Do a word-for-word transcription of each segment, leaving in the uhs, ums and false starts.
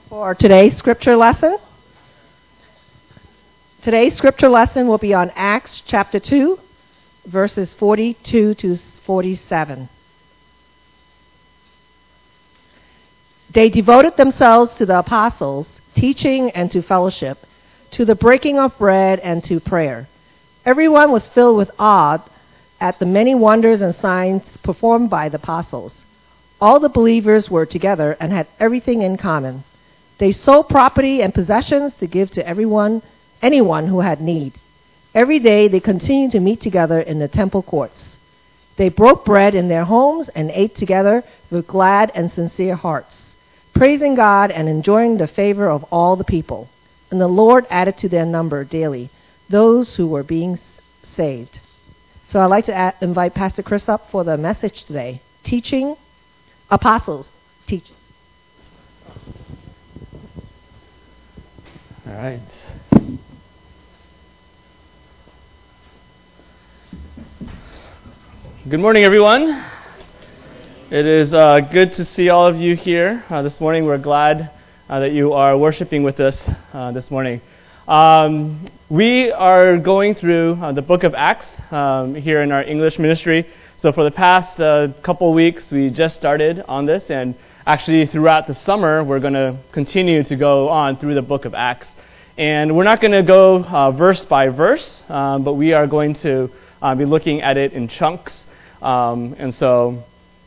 For today's scripture lesson. Today's scripture lesson will be on Acts chapter two, verses forty-two to forty-seven. They devoted themselves to the apostles, teaching and to fellowship, to the breaking of bread and to prayer. Everyone was filled with awe at the many wonders and signs performed by the apostles. All the believers were together and had everything in common. They sold property and possessions to give to everyone, anyone who had need. Every day they continued to meet together in the temple courts. They broke bread in their homes and ate together with glad and sincere hearts, praising God and enjoying the favor of all the people. And the Lord added to their number daily those who were being saved. So I'd like to add, invite Pastor Chris up for the message today. Teaching, apostles, teaching. All right. Good morning, everyone. It is uh, good to see all of you here uh, this morning. We're glad uh, that you are worshiping with us uh, this morning. Um, we are going through uh, the book of Acts um, here in our English ministry. So for the past uh, couple weeks, we just started on this, and actually throughout the summer, we're going to continue to go on through the book of Acts. And we're not going to go uh, verse by verse, um, but we are going to uh, be looking at it in chunks. Um, and so,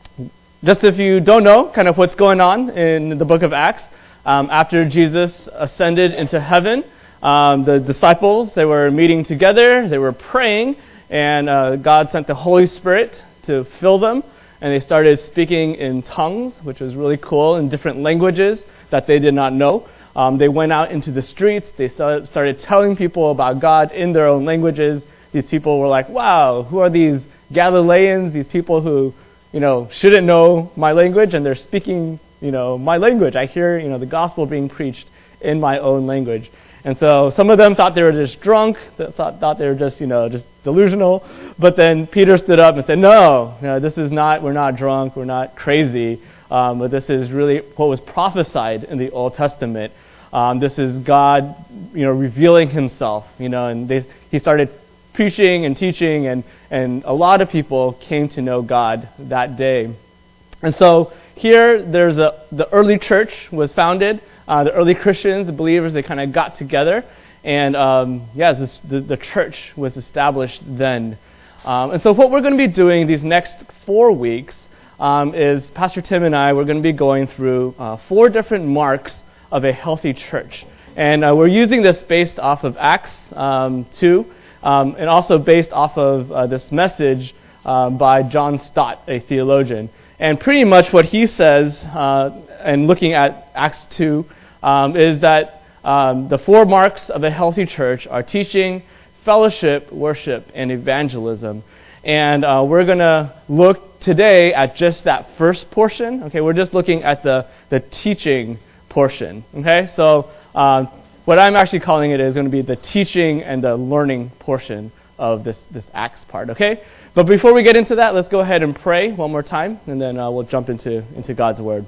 just if you don't know kind of what's going on in the book of Acts, um, after Jesus ascended into heaven, um, the disciples, they were meeting together, they were praying, and uh, God sent the Holy Spirit to fill them, and they started speaking in tongues, which was really cool, in different languages that they did not know. Um, they went out into the streets. They started telling people about God in their own languages. These people were like, wow, who are these Galileans, these people who, you know, shouldn't know my language, and they're speaking, you know, my language. I hear, you know, the gospel being preached in my own language. And so some of them thought they were just drunk, thought, thought they were just, you know, just delusional. But then Peter stood up and said, no, you know, this is not, we're not drunk, we're not crazy. Um, but this is really what was prophesied in the Old Testament. Um, this is God, you know, revealing Himself, you know, and they, He started preaching and teaching, and, and a lot of people came to know God that day. And so here, there's a the early church was founded. Uh, the early Christians, the believers, they kind of got together, and um, yeah, this, the the church was established then. Um, and so what we're going to be doing these next four weeks. Um, is Pastor Tim and I, we're going to be going through uh, four different marks of a healthy church. And uh, we're using this based off of Acts um, two, um, and also based off of uh, this message uh, by John Stott, a theologian. And pretty much what he says, uh, and looking at Acts two, um, is that um, the four marks of a healthy church are teaching, fellowship, worship, and evangelism. And uh, we're going to look today at just that first portion. Okay, we're just looking at the, the teaching portion. Okay, so uh, what I'm actually calling it is going to be the teaching and the learning portion of this, this Acts part. Okay, but before we get into that, let's go ahead and pray one more time, and then uh, we'll jump into, into God's Word.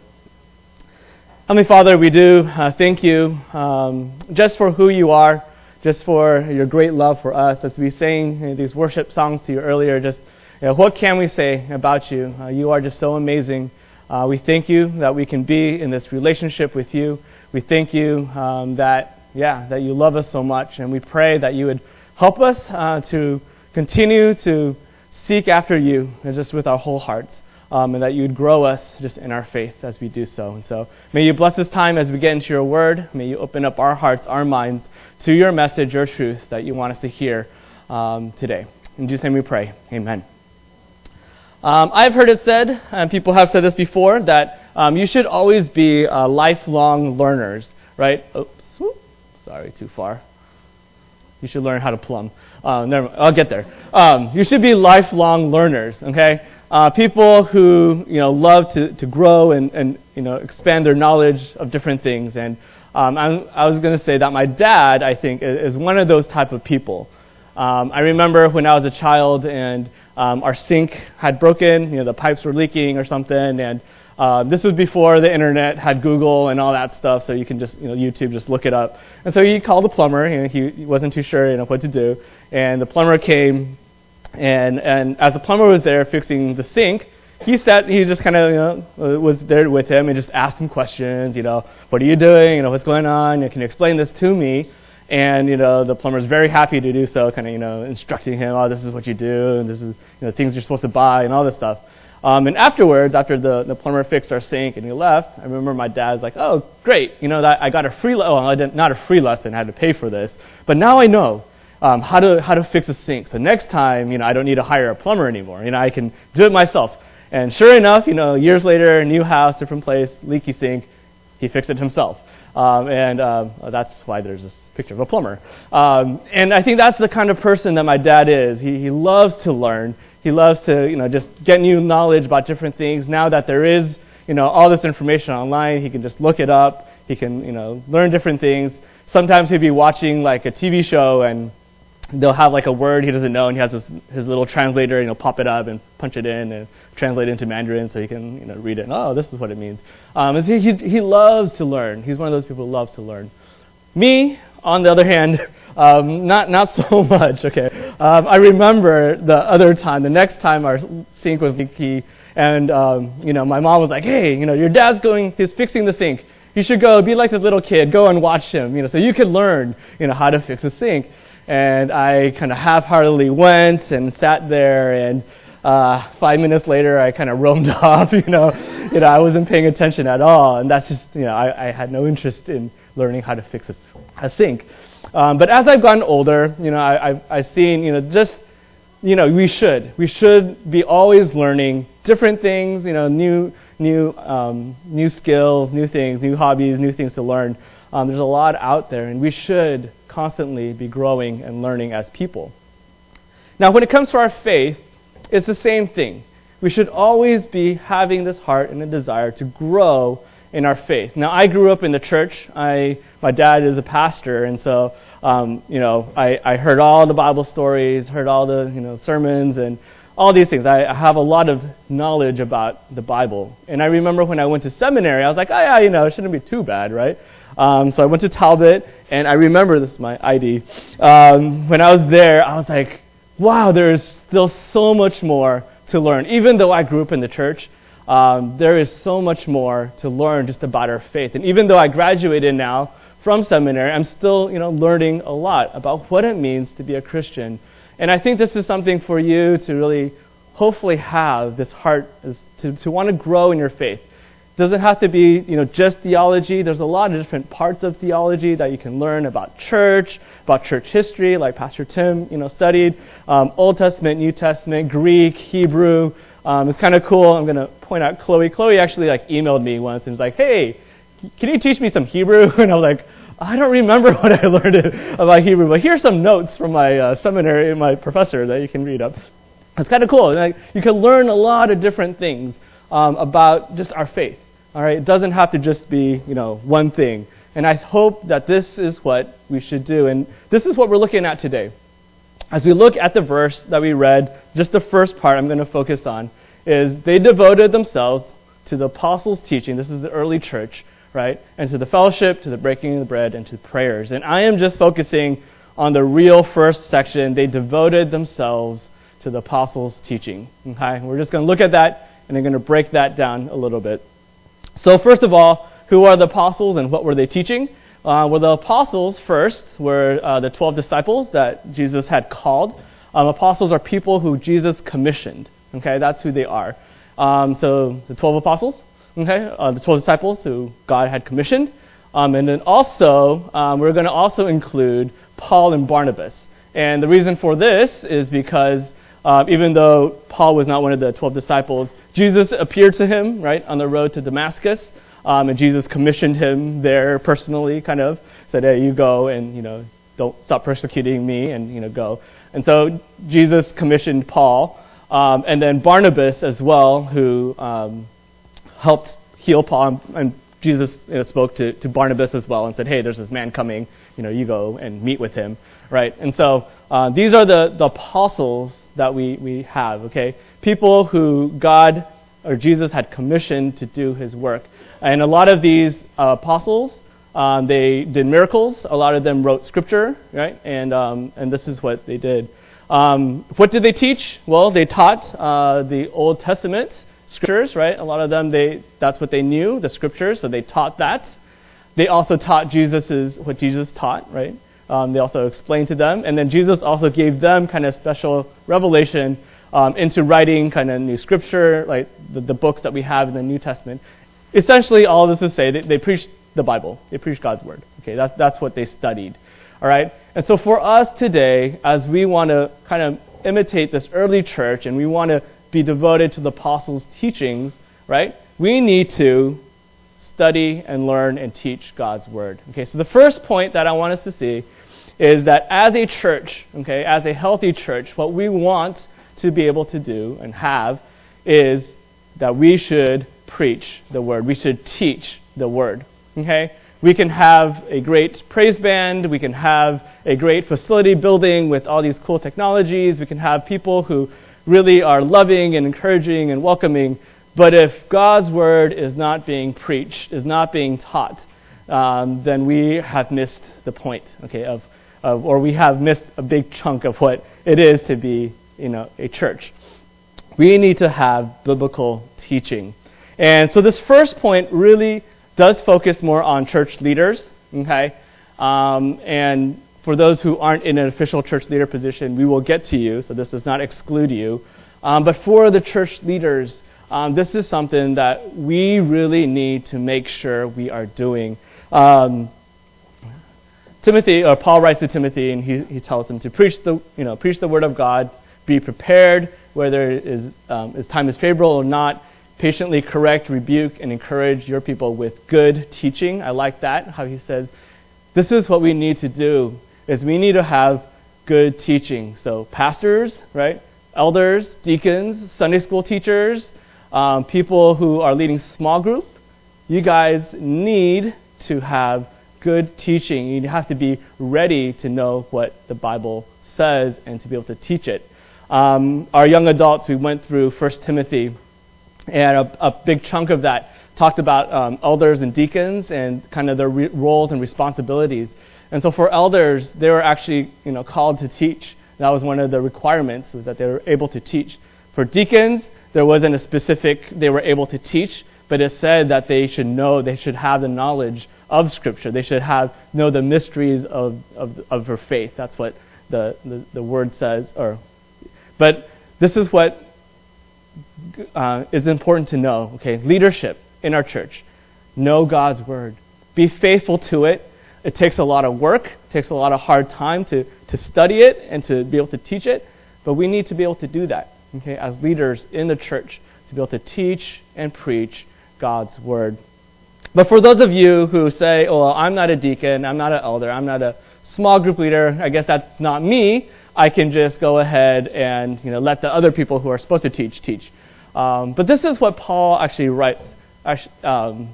Heavenly Father, we do uh, thank you um, just for who you are, just for your great love for us. As we sang you know, these worship songs to you earlier, just you know, what can we say about you? Uh, you are just so amazing. Uh, we thank you that we can be in this relationship with you. We thank you um, that, yeah, that you love us so much, and we pray that you would help us uh, to continue to seek after you, and just with our whole hearts, um, and that you would grow us just in our faith as we do so. And so, may you bless this time as we get into your word. May you open up our hearts, our minds, to your message, your truth that you want us to hear um, today. In Jesus' name we pray. Amen. Um, I've heard it said, and people have said this before, that um, you should always be uh, lifelong learners, right? Oops, whoop, sorry, too far. You should learn how to plumb. Uh, never mind, I'll get there. Um, you should be lifelong learners, okay? Uh, people who you know love to, to grow and, and you know expand their knowledge of different things. And um, I, I was going to say that my dad, I think, is one of those type of people. Um, I remember when I was a child and um, our sink had broken, you know, the pipes were leaking or something, and Um, this was before the internet had Google and all that stuff, so you can just, you know, YouTube, just look it up. And so he called the plumber, and he, he wasn't too sure, you know, what to do. And the plumber came, and and as the plumber was there fixing the sink, he sat, he just kind of, you know, was there with him and just asked him questions, you know, what are you doing, you know, what's going on, you know, can you explain this to me? And, you know, the plumber's very happy to do so, kind of, you know, instructing him, oh, this is what you do, and this is, you know, things you're supposed to buy, and all this stuff. Um, and afterwards, after the, the plumber fixed our sink and he left, I remember my dad's like, oh, great, you know, that I got a free, le- oh, I didn't, not a free lesson, I had to pay for this, but now I know um, how to how to fix a sink. So next time, you know, I don't need to hire a plumber anymore. You know, I can do it myself. And sure enough, you know, years later, new house, different place, leaky sink, he fixed it himself. Um, and um, that's why there's this picture of a plumber. Um, and I think that's the kind of person that my dad is. He he loves to learn. He loves to, you know, just get new knowledge about different things. Now that there is, you know, all this information online, he can just look it up. He can, you know, learn different things. Sometimes he'll be watching like a T V show and they'll have like a word he doesn't know, and he has his, his little translator, you know, pop it up and punch it in and translate it into Mandarin so he can, you know, read it. And, oh, this is what it means. Um, and he, he he loves to learn. He's one of those people who loves to learn. Me, on the other hand, um, not not so much. Okay, um, I remember the other time, the next time our sink was leaky, and um, you know, my mom was like, "Hey, you know, your dad's going, he's fixing the sink. You should go, be like this little kid, go and watch him, you know, so you can learn, you know, how to fix a sink." And I kind of half-heartedly went and sat there, and uh, five minutes later, I kind of roamed off. You know, you know, I wasn't paying attention at all, and that's just, you know, I, I had no interest in learning how to fix a, a sink. Um, but as I've gotten older, you know, I, I've, I've seen, you know, just, you know, we should, we should be always learning different things, you know, new, new, um, new skills, new things, new hobbies, new things to learn. Um, there's a lot out there, and we should constantly be growing and learning as people. Now, when it comes to our faith, it's the same thing. We should always be having this heart and a desire to grow in our faith. Now, I grew up in the church. I, my dad is a pastor, and so, um, you know, I, I heard all the Bible stories, heard all the, you know, sermons, and all these things. I have a lot of knowledge about the Bible. And I remember when I went to seminary, I was like, oh, yeah, you know, it shouldn't be too bad, right? Um, so I went to Talbot, and I remember, this is my I D, um, when I was there, I was like, wow, there is still so much more to learn. Even though I grew up in the church, um, there is so much more to learn just about our faith. And even though I graduated now from seminary, I'm still, you know, learning a lot about what it means to be a Christian. And I think this is something for you to really hopefully have this heart, is to, to want to grow in your faith. It doesn't have to be, you know, just theology. There's a lot of different parts of theology that you can learn about church, about church history, like Pastor Tim, you know, studied, um, Old Testament, New Testament, Greek, Hebrew. Um, it's kind of cool. I'm going to point out Chloe. Chloe actually like emailed me once and was like, hey, can you teach me some Hebrew? And I was like, I don't remember what I learned about Hebrew, but here's some notes from my uh, seminary, my professor, that you can read up. It's kind of cool. Like, you can learn a lot of different things um, about just our faith. All right, it doesn't have to just be, you know, one thing. And I hope that this is what we should do. And this is what we're looking at today. As we look at the verse that we read, just the first part I'm going to focus on is they devoted themselves to the apostles' teaching. This is the early church, right? And to the fellowship, to the breaking of the bread, and to prayers. And I am just focusing on the real first section. They devoted themselves to the apostles' teaching. Okay, we're just going to look at that, and I'm going to break that down a little bit. So first of all, who are the apostles and what were they teaching? Uh, well, the apostles first were uh, the twelve disciples that Jesus had called. Um, apostles are people who Jesus commissioned. Okay, that's who they are. Um, so the twelve apostles, okay, uh, the twelve disciples who God had commissioned. Um, and then also, um, we're going to also include Paul and Barnabas. And the reason for this is because uh, even though Paul was not one of the twelve disciples, Jesus appeared to him, right, on the road to Damascus. Um, and Jesus commissioned him there personally, kind of said, hey, you go and, you know, don't stop persecuting me, and, you know, go. And so Jesus commissioned Paul, um, and then Barnabas as well, who um, helped heal Paul. And Jesus, you know, spoke to, to Barnabas as well and said, hey, there's this man coming, you know, you go and meet with him, right? And so uh, these are the, the apostles that we, we have, okay? People who God or Jesus had commissioned to do his work. And a lot of these uh, apostles, um, they did miracles. A lot of them wrote scripture, right? And um, and this is what they did. Um, what did they teach? Well, they taught uh, the Old Testament scriptures, right? A lot of them, they that's what they knew, the scriptures, so they taught that. They also taught Jesus's what Jesus taught, right? Um, they also explained to them, and then Jesus also gave them kind of special revelation um, into writing kind of new scripture, like the, the books that we have in the New Testament. Essentially, all this is to say they, they preached the Bible, they preached God's word. Okay, that's that's what they studied. All right, and so for us today, as we want to kind of imitate this early church, and we want to be devoted to the apostles' teachings, right? We need to study and learn and teach God's word. Okay, so the first point that I want us to see is that as a church, okay, as a healthy church, what we want to be able to do and have is that we should preach the word. We should teach the word. Okay, we can have a great praise band. We can have a great facility building with all these cool technologies. We can have people who really are loving and encouraging and welcoming. But if God's word is not being preached, is not being taught, um, then we have missed the point, okay, of, of, or we have missed a big chunk of what it is to be, you know, a church. We need to have biblical teaching. And so this first point really does focus more on church leaders, okay? Um, and for those who aren't in an official church leader position, we will get to you, so this does not exclude you. Um, but for the church leaders, um, this is something that we really need to make sure we are doing. Um, Timothy, or Paul writes to Timothy, and he, he tells him to preach the, you know, preach the word of God, be prepared, whether it is, um, his time is favorable or not. Patiently correct, rebuke, and encourage your people with good teaching. I like that, how he says, this is what we need to do, is we need to have good teaching. So pastors, right, elders, deacons, Sunday school teachers, um, people who are leading small group, you guys need to have good teaching. You have to be ready to know what the Bible says and to be able to teach it. Um, our young adults, we went through First Timothy, and a, a big chunk of that talked about um, elders and deacons and kind of their re- roles and responsibilities. And so for elders, they were actually, you know, called to teach. That was one of the requirements, was that they were able to teach. For deacons, there wasn't a specific, they were able to teach, but it said that they should know, they should have the knowledge of Scripture. They should have know the mysteries of of, of her faith. That's what the, the, the word says. Or, but this is what uh, is important to know. Okay, leadership in our church. Know God's word. Be faithful to it. It takes a lot of work. It takes a lot of hard time to, to study it and to be able to teach it. But we need to be able to do that, okay, as leaders in the church, to be able to teach and preach God's word. But for those of you who say, oh, well, I'm not a deacon, I'm not an elder, I'm not a small group leader, I guess that's not me, I can just go ahead and, you know, let the other people who are supposed to teach, teach. Um, but this is what Paul actually writes. Actually, um,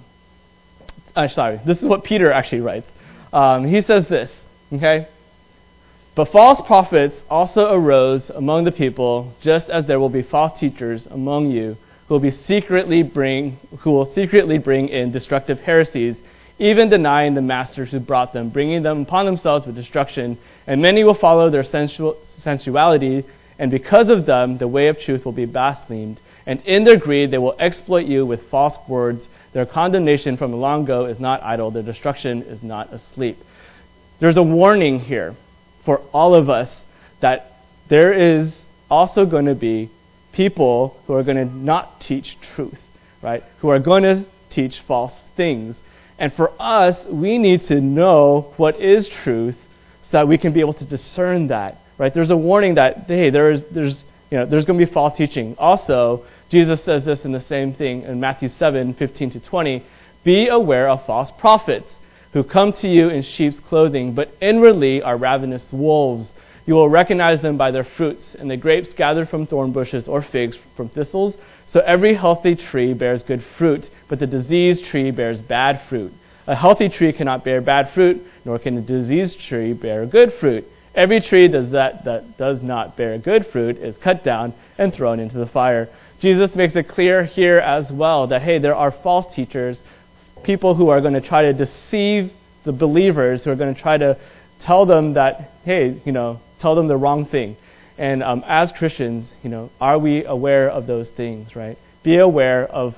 uh, sorry, this is what Peter actually writes. Um, he says this, okay? But false prophets also arose among the people, just as there will be false teachers among you, who will be secretly bring, who will secretly bring in destructive heresies, even denying the masters who brought them, bringing them upon themselves with destruction. And many will follow their sensual, sensuality, and because of them, the way of truth will be blasphemed. And in their greed, they will exploit you with false words. Their condemnation from long ago is not idle. Their destruction is not asleep. There's a warning here for all of us that there is also going to be people who are going to not teach truth, right? Who are going to teach false things. And for us, we need to know what is truth so that we can be able to discern that, right? There's a warning that, hey, there's there's you know there's going to be false teaching. Also, Jesus says this in the same thing in Matthew seven, fifteen to twenty. Be aware of false prophets who come to you in sheep's clothing, but inwardly are ravenous wolves. You will recognize them by their fruits, and the grapes gathered from thorn bushes or figs from thistles. So every healthy tree bears good fruit, but the diseased tree bears bad fruit. A healthy tree cannot bear bad fruit, nor can a diseased tree bear good fruit. Every tree does that, that does not bear good fruit is cut down and thrown into the fire. Jesus makes it clear here as well that, hey, there are false teachers, people who are going to try to deceive the believers, who are going to try to tell them that, hey, you know, tell them the wrong thing. And um, as Christians, you know, are we aware of those things, right? Be aware of,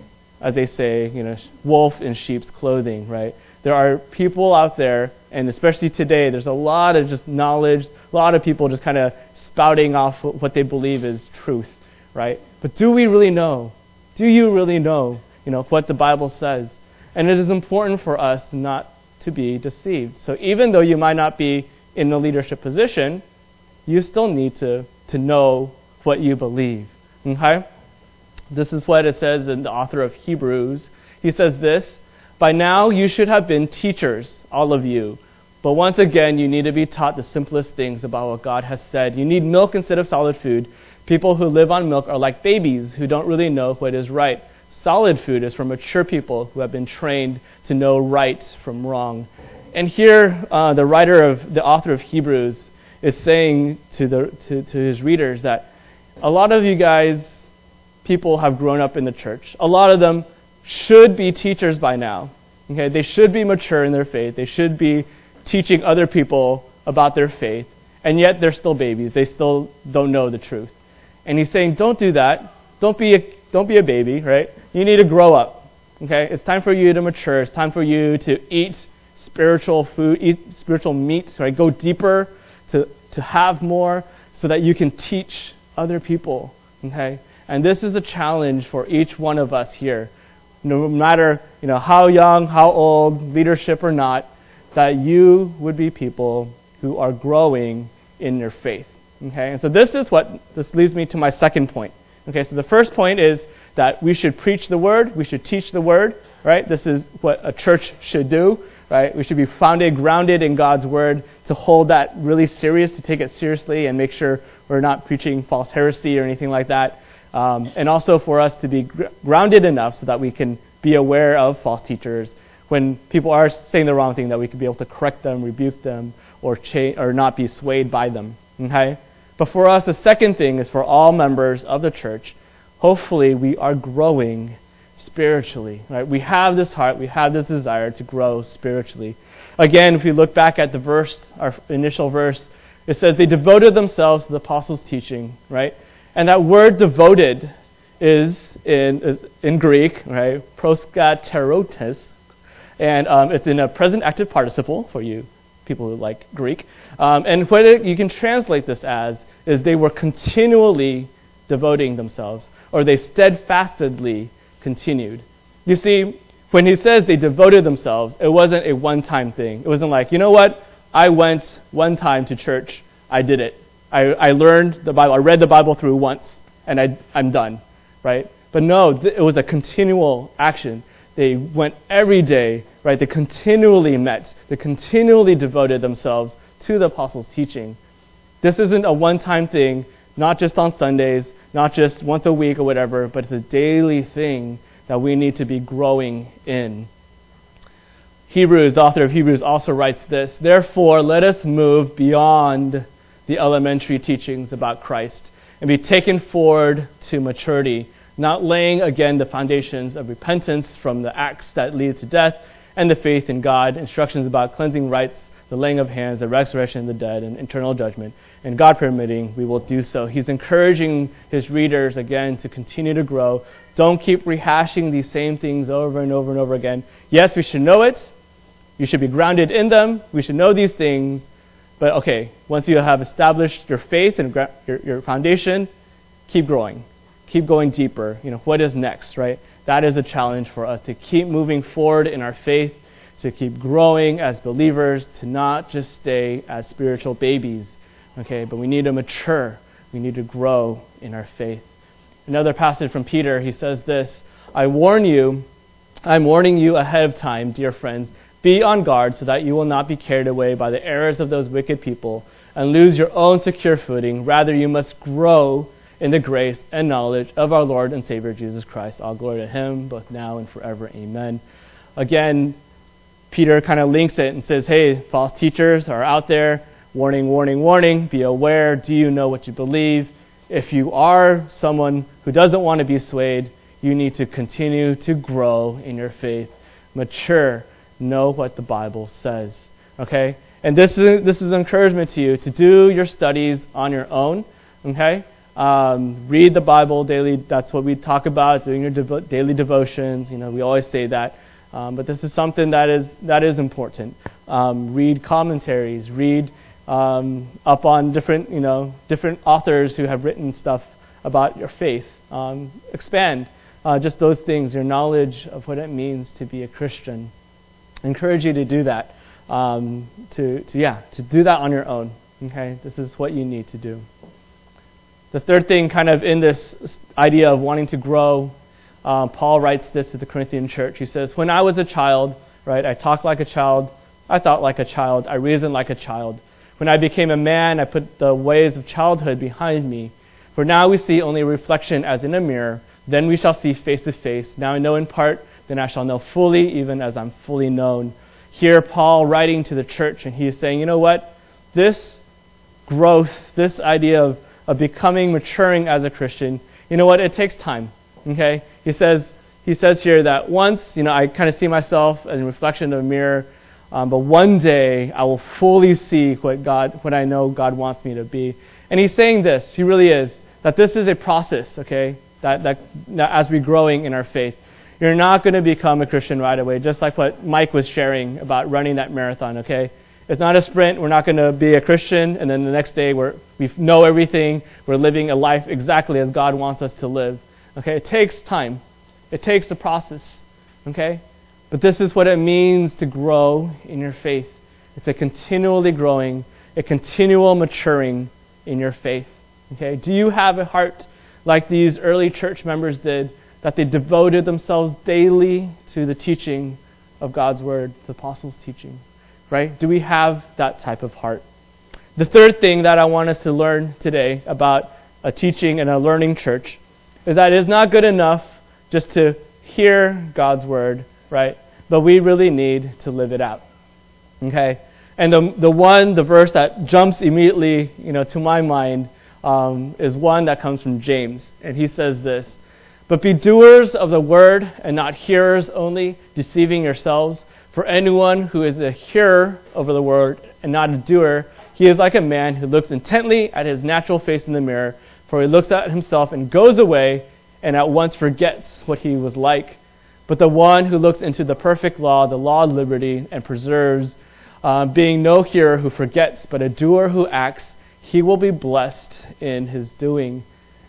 as they say, you know, wolf in sheep's clothing, right? There are people out there, and especially today, there's a lot of just knowledge, a lot of people just kind of spouting off what they believe is truth, right? But do we really know? Do you really know, you know, what the Bible says? And it is important for us not to be deceived. So even though you might not be in a leadership position, you still need to, to know what you believe. Okay? This is what it says in the author of Hebrews. He says this, "By now you should have been teachers, all of you. But once again, you need to be taught the simplest things about what God has said. You need milk instead of solid food. People who live on milk are like babies who don't really know what is right. Solid food is for mature people who have been trained to know right from wrong." And here, uh, the writer of the author of Hebrews is saying to the to, to his readers that a lot of you guys, people have grown up in the church. A lot of them should be teachers by now. Okay, they should be mature in their faith. They should be teaching other people about their faith, and yet they're still babies. They still don't know the truth. And he's saying, don't do that. Don't be a, don't be a baby, right? You need to grow up. Okay, it's time for you to mature. It's time for you to eat spiritual food, eat spiritual meat, right? Go deeper, to to have more, so that you can teach other people. Okay, and this is a challenge for each one of us here. No matter, you know, how young, how old, leadership or not, that you would be people who are growing in your faith. Okay, and so this is what, this leads me to my second point. Okay, so the first point is that we should preach the word, we should teach the word, right? This is what a church should do, right? We should be founded, grounded in God's word, to hold that really serious, to take it seriously and make sure we're not preaching false heresy or anything like that. Um, and also for us to be gr- grounded enough so that we can be aware of false teachers. When people are saying the wrong thing, that we can be able to correct them, rebuke them, or cha- or not be swayed by them. Okay? But for us, the second thing is for all members of the church, hopefully we are growing spiritually. Right? We have this heart, we have this desire to grow spiritually. Again, if we look back at the verse, our initial verse, it says they devoted themselves to the apostles' teaching, right? And that word devoted is in is in Greek, right? Proskaterotes, and um, it's in a present active participle for you people who like Greek. Um, and what it, you can translate this as is they were continually devoting themselves, or they steadfastly continued. You see, when he says they devoted themselves, it wasn't a one-time thing. It wasn't like, you know what, I went one time to church, I did it. I, I learned the Bible, I read the Bible through once, and I, I'm done, right? But no, th- it was a continual action. They went every day, right? They continually met. They continually devoted themselves to the apostles' teaching. This isn't a one-time thing, not just on Sundays, not just once a week or whatever, but it's a daily thing that we need to be growing in. Hebrews, the author of Hebrews also writes this, "Therefore, let us move beyond the elementary teachings about Christ and be taken forward to maturity, not laying again the foundations of repentance from the acts that lead to death and the faith in God, instructions about cleansing rites, the laying of hands, the resurrection of the dead, and eternal judgment. And God permitting, we will do so." He's encouraging his readers again to continue to grow. Don't keep rehashing these same things over and over and over again. Yes, we should know it. You should be grounded in them. We should know these things. But okay, once you have established your faith and gra- your, your foundation, keep growing. Keep going deeper. You know, what is next, right? That is a challenge for us, to keep moving forward in our faith, to keep growing as believers, to not just stay as spiritual babies, okay? But we need to mature. We need to grow in our faith. Another passage from Peter, he says this, "I warn you, I'm warning you ahead of time, dear friends, be on guard so that you will not be carried away by the errors of those wicked people and lose your own secure footing. Rather, you must grow in the grace and knowledge of our Lord and Savior Jesus Christ. All glory to him, both now and forever. Amen." Again, Peter kind of links it and says, hey, false teachers are out there. Warning, warning, warning. Be aware. Do you know what you believe? if you are someone who doesn't want to be swayed, you need to continue to grow in your faith, mature, know what the Bible says. Okay? And this is this is encouragement to you to do your studies on your own. Okay? Um, read the Bible daily. That's what we talk about, doing your devo- daily devotions. You know, we always say that. Um, but this is something that is that is important. Um, read commentaries. Read um, up on different, you know, different authors who have written stuff about your faith. Um, expand uh, just those things, your knowledge of what it means to be a Christian. I encourage you to do that. Um, to, to yeah, to do that on your own. Okay, this is what you need to do. The third thing, kind of in this idea of wanting to grow, uh, Paul writes this to the Corinthian church. He says, "When I was a child, right, I talked like a child, I thought like a child, I reasoned like a child. When I became a man, I put the ways of childhood behind me. For now we see only a reflection as in a mirror. Then we shall see face to face. Now I know in part, then I shall know fully, even as I'm fully known." Here, Paul writing to the church, and he's saying, you know what? This growth, this idea of, of becoming, maturing as a Christian, you know what? It takes time. Okay? He says he says here that once, you know, I kind of see myself as a reflection of a mirror, um, but one day I will fully see what God, what I know God wants me to be. And he's saying this, he really is, that this is a process, okay? That that, that as we're growing in our faith. You're not going to become a Christian right away, just like what Mike was sharing about running that marathon, okay? It's not a sprint. We're not going to be a Christian, and then the next day we're, we know everything. We're living a life exactly as God wants us to live, okay? It takes time. It takes a process, okay? But this is what it means to grow in your faith. It's a continually growing, a continual maturing in your faith, okay? Do you have a heart like these early church members did, that they devoted themselves daily to the teaching of God's Word, the apostles' teaching, right? Do we have that type of heart? The third thing that I want us to learn today about a teaching and a learning church is that it is not good enough just to hear God's Word, right? But we really need to live it out, okay? And the the one, the verse that jumps immediately, you know, to my mind um, is one that comes from James, and he says this: "But be doers of the word and not hearers only, deceiving yourselves. For anyone who is a hearer of the word and not a doer, he is like a man who looks intently at his natural face in the mirror. For he looks at himself and goes away and at once forgets what he was like. But the one who looks into the perfect law, the law of liberty, and preserves, uh, being no hearer who forgets, but a doer who acts, he will be blessed in his doing."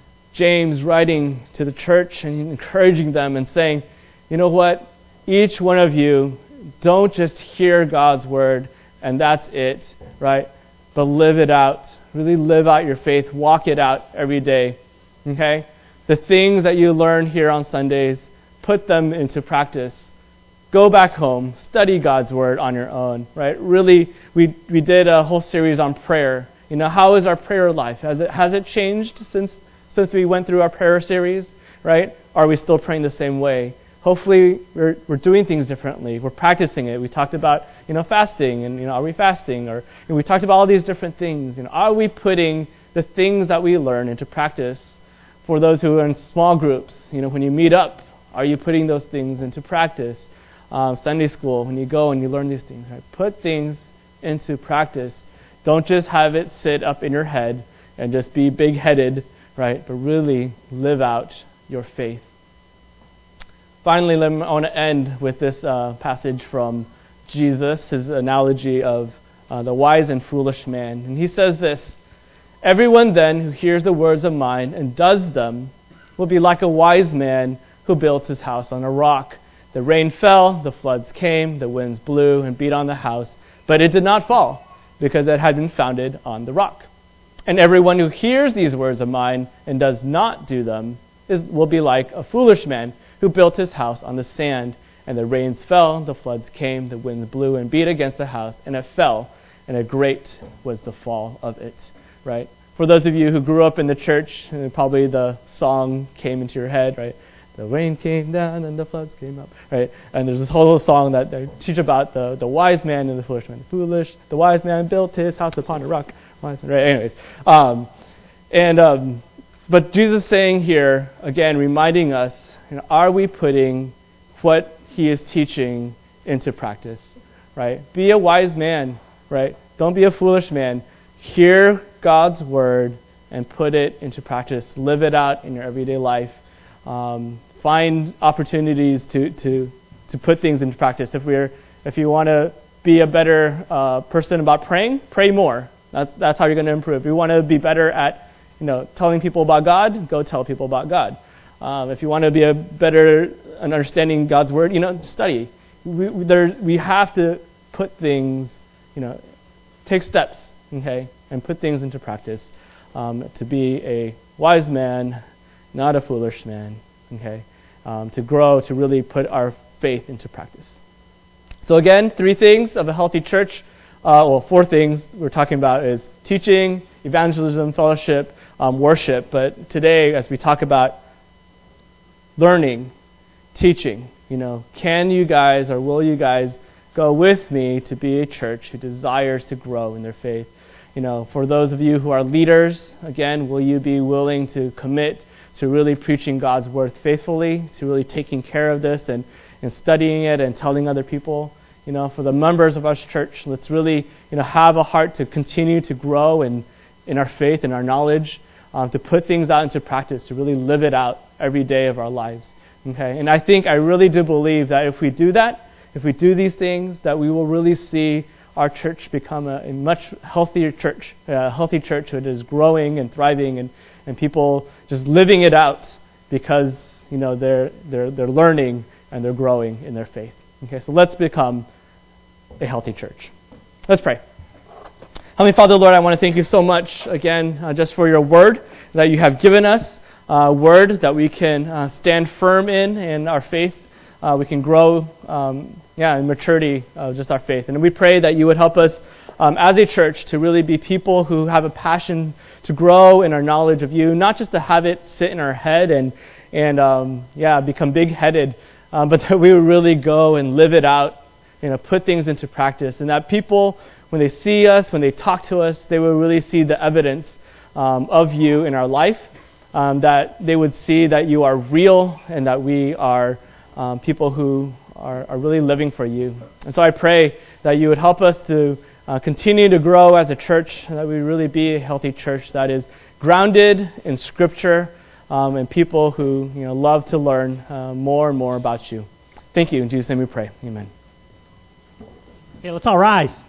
James writing to the church and encouraging them and saying, you know what? Each one of you, don't just hear God's word and that's it, right? But live it out. Really live out your faith. Walk it out every day, okay? The things that you learn here on Sundays, put them into practice. Go back home. Study God's word on your own, right? Really, we we did a whole series on prayer. You know, how is our prayer life? Has it has it changed since Since we went through our prayer series, right? Are we still praying the same way? Hopefully, we're we're doing things differently. We're practicing it. We talked about, you know, fasting, and you know, are we fasting? Or you know, we talked about all these different things. You know, are we putting the things that we learn into practice? For those who are in small groups, you know, when you meet up, are you putting those things into practice? Um, Sunday school, when you go and you learn these things, right? Put things into practice. Don't just have it sit up in your head and just be big-headed, right? But really live out your faith. Finally, let me, I want to end with this uh, passage from Jesus, his analogy of uh, the wise and foolish man. And he says this: "Everyone then who hears the words of mine and does them will be like a wise man who built his house on a rock. The rain fell, the floods came, the winds blew and beat on the house, but it did not fall, because it had been founded on the rock. And everyone who hears these words of mine and does not do them is, will be like a foolish man who built his house on the sand. And the rains fell, the floods came, the winds blew and beat against the house, and it fell, and a great was the fall of it." Right? For those of you who grew up in the church, probably the song came into your head, right? The rain came down and the floods came up, right? And there's this whole song that they teach about the, the wise man and the foolish man. Foolish, the wise man built his house upon a rock. Wise man, right? Anyways, um, and um, but Jesus is saying here, again, reminding us, you know, are we putting what he is teaching into practice, right? Be a wise man, right? Don't be a foolish man. Hear God's word and put it into practice. Live it out in your everyday life. Um, find opportunities to, to, to put things into practice. If we're if you want to be a better uh, person about praying, pray more. That's that's how you're going to improve. If you want to be better at, you know, telling people about God, go tell people about God. Um, if you want to be a better an understanding God's word, you know, study. We we, there, we have to put things, you know, take steps, okay, and put things into practice um, to be a wise man, not a foolish man, okay, um, to grow, to really put our faith into practice. So again, three things of a healthy church. Uh, well, four things we're talking about is teaching, evangelism, fellowship, um, worship. But today, as we talk about learning, teaching, you know, can you guys or will you guys go with me to be a church who desires to grow in their faith? You know, for those of you who are leaders, again, will you be willing to commit to really preaching God's word faithfully, to really taking care of this and, and studying it and telling other people? You know, for the members of our church, let's really, you know, have a heart to continue to grow in, in our faith and our knowledge, um, to put things out into practice, to really live it out every day of our lives. Okay, and I think, I really do believe that if we do that, if we do these things, that we will really see our church become a, a much healthier church, a healthy church that is growing and thriving, and, and people just living it out because, you know, they're they're they're learning and they're growing in their faith. Okay, so let's become a healthy church. Let's pray. Heavenly Father, Lord, I want to thank you so much again uh, just for your word that you have given us, uh, word that we can uh, stand firm in in our faith. Uh, we can grow, um, yeah, in maturity of just our faith. And we pray that you would help us um, as a church to really be people who have a passion to grow in our knowledge of you, not just to have it sit in our head and, and um, yeah, become big-headed, um, but that we would really go and live it out, you know, put things into practice. And that people, when they see us, when they talk to us, they will really see the evidence um, of you in our life, um, that they would see that you are real and that we are Um, people who are, are really living for you. And so I pray that you would help us to uh, continue to grow as a church, and that we really be a healthy church that is grounded in Scripture, um, and people who, you know, love to learn uh, more and more about you. Thank you. In Jesus' name we pray. Amen. Okay, let's all rise.